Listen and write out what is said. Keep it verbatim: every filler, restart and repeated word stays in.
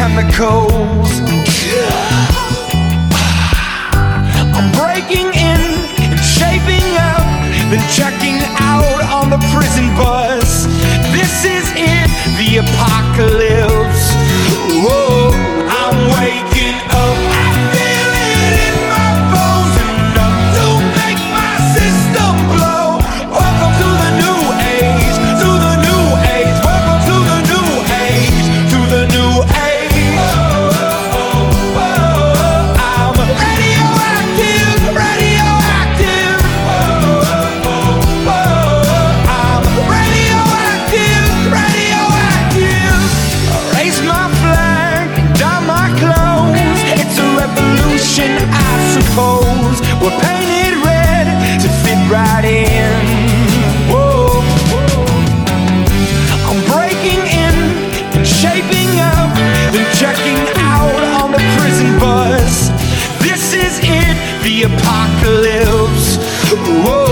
chemicals. I'm breaking in and shaping up, then checking out on the prison bus. This is it, the apocalypse. Whoa, I'm waking up. I feel it in my bones, enough to make my system blow. Welcome to the new age, to the new age. Welcome to the new age, to the new age. I'm radioactive, radioactive. I'm radioactive, radioactive. Raise my flag, dye my clothes. It's a revolution, I suppose. We're painted red to fit right in. Whoa. I'm breaking in and shaping up, then checking out on the prison bus. This is it, the apocalypse. Whoa.